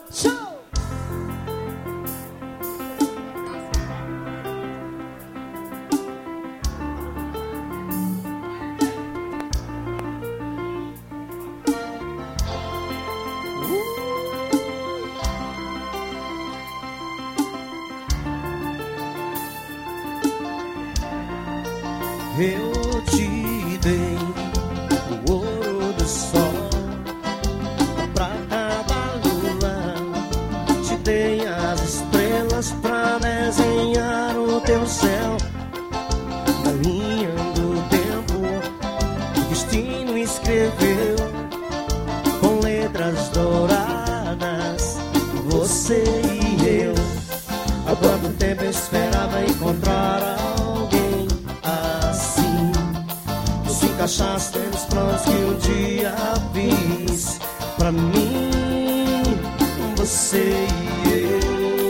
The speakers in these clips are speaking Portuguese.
Show! Eu te dei o ouro do sol, a prata da lua, te dei as estrelas pra desenhar o teu céu. Na linha do tempo, o destino escreveu com letras douradas você e eu. Há quanto tempo eu esperava encontrar alguém assim. Tu se encaixaste nos planos que um dia fiz pra mim, você e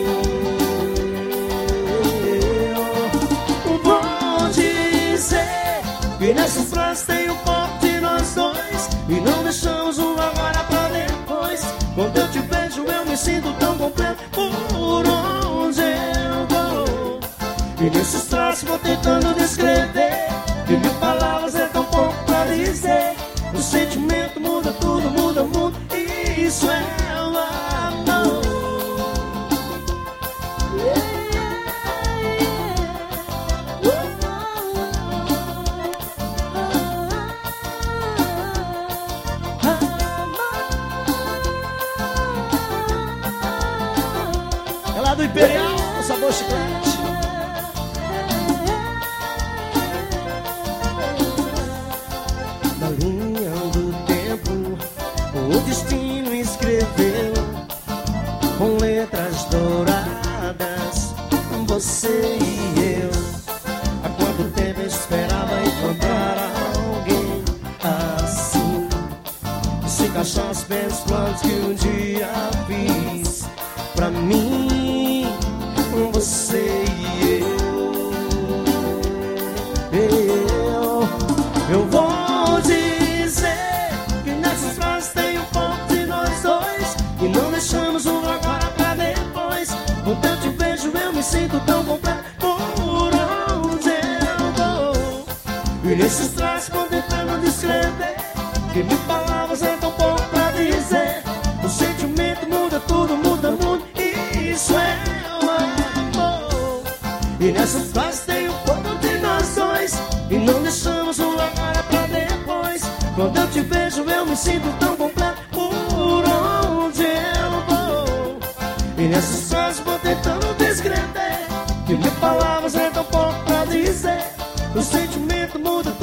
eu. Vou dizer que nesses planos tem um pouco de nós dois, e não deixamos um agora pra depois. Quando eu te vejo eu me sinto tão completo por onde eu vou. E nesses traços vou tentando descrever, que mil palavras é tão pouco pra dizer. O sentimento muda tudo, muda o mundo, e isso é o amor. É lá do Imperial, o sabor chiclete. Na linha do tempo, o destino escreveu com letras douradas você e eu. Há quanto tempo eu esperava encontrar alguém assim, que se encaixar aos pés planos que um dia fiz pra mim, você e eu vou dizer que nessas frases tem um pouco de nós dois, e não deixamos um agora pra depois. Quando eu te vejo eu me sinto tão completo por onde eu vou. E nesses traços vou tentando descrever, que mil palavras é tão pouco pra dizer. O sentimento muda tudo, muda o mundo, e isso é o amor. E nessas frases tem um pouco de nós dois, e não deixamos um agora pra depois. Quando eu te vejo eu me sinto tão completo por onde eu vou. E nessas frases vou tentando descrever, que mil palavras é tão pouco pra dizer. O sentimento muda